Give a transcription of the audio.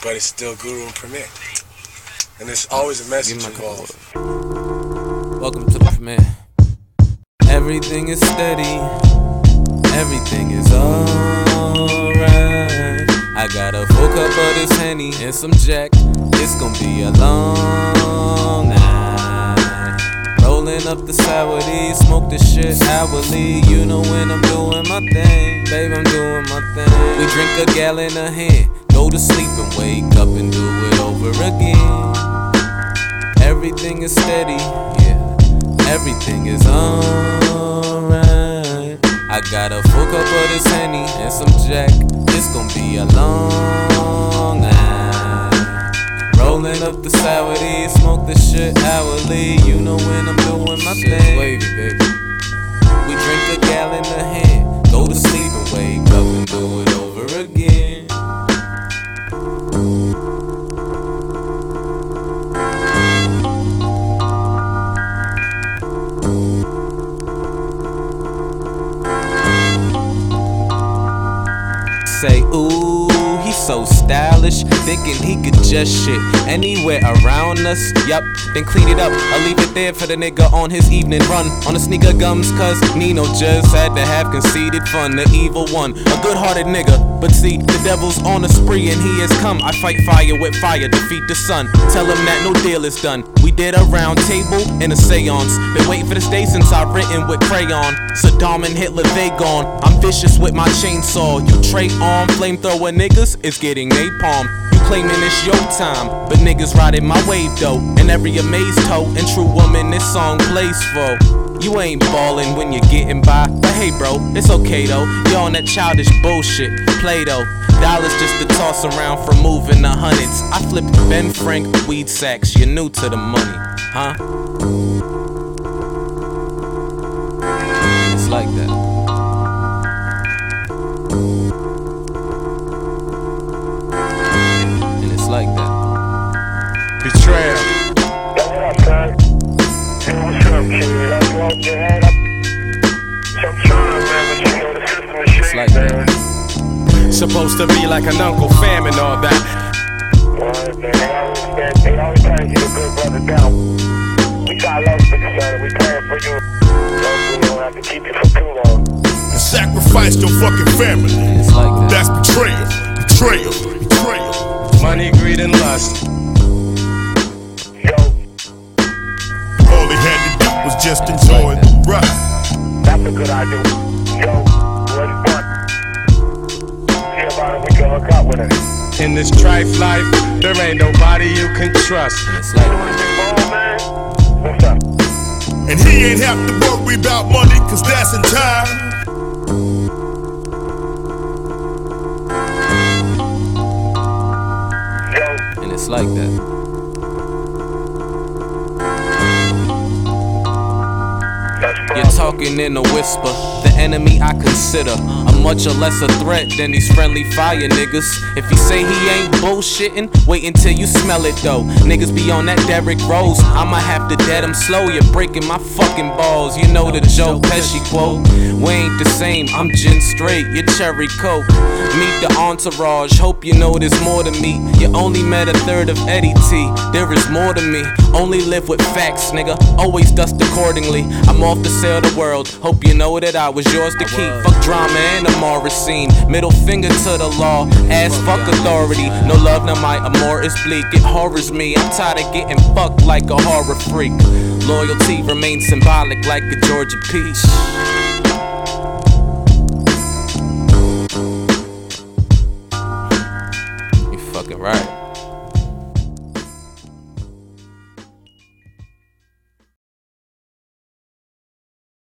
but it's still Guru and Premier. And there's always a message involved. Welcome to the Premier. Everything is steady, everything is alright. I got a full cup of this Henny and some Jack. It's gonna be a long night. Rolling up the sour D, smoke the shit hourly. You know when I'm doing my thing, babe, I'm doing my thing. We drink a gallon a hand, go to sleep and wake up and do it over again. Everything is steady, yeah, everything is alright. I got a full cup of this Henny and some Jack. It's gonna be a long night. Rolling up the sour D, smoke the shit hourly. You know when I'm doing my thing, wavy, baby. We drink a gallon a hand, go to sleep and wake up and do it over again. Say, ooh, he's so stylish, thinking he could just shit anywhere around us. Yup, then clean it up, I'll leave it there for the nigga on his evening run on the sneaker gums, cause Nino just had to have conceited fun. The evil one, a good-hearted nigga, but see, the devil's on a spree and he has come. I fight fire with fire, defeat the sun. Tell him that no deal is done. We did a round table and a seance. Been waiting for this day since I written with crayon. Saddam and Hitler, they gone. I'm vicious with my chainsaw. You trade on flamethrower niggas, it's getting napalm. You claiming it's your time, but niggas riding my wave though. And every amazed hoe and true woman this song plays for. You ain't ballin' when you're getting by, but hey bro, it's okay though. You're on that childish bullshit, Play-Doh. Dollars just to toss around for moving the hundreds. I flipped Ben Frank weed sacks, you're new to the money, huh? It's like that. And it's like that. Betrayal. It's like that. Supposed to be like an Uncle Fam and all that. They always try to get a good brother down. We got love for each other, we praying for you. We don't have to keep you for too long. And sacrifice your fucking family. It's like that. That's betrayal, betrayal, betrayal. Money, greed, and lust. Yo, All they had to do was just enjoy the ride. that's a good idea. Yo, what is fun? See about it, we can hook up with it. In this trife life, there ain't nobody you can trust. It's like that. Oh, man. What's up? And he ain't have to worry about money, cause that's in time. Yo, And it's like that. that's fun. You're talking in a whisper, the enemy I consider a much lesser threat than these friendly fire niggas. If you say he ain't bullshitting, wait until you smell it though. Niggas be on that Derrick Rose, I'ma have to dead him slow. You're breaking my fucking balls, you know the Joe Pesci quote. We ain't the same, I'm gin straight, you're cherry coke. Meet the entourage, hope you know there's more to me. You only met a third of Eddie T, there is more to me. Only live with facts, nigga, always dust accordingly. I'm off to sail the world, hope you know that I was yours to keep. Fuck drama and the Morris scene, middle finger to the law, ass fuck authority. No love, now my amour is bleak, it horrors me. I'm tired of getting fucked like a horror freak. Loyalty remains symbolic like a Georgia peach. You fucking right.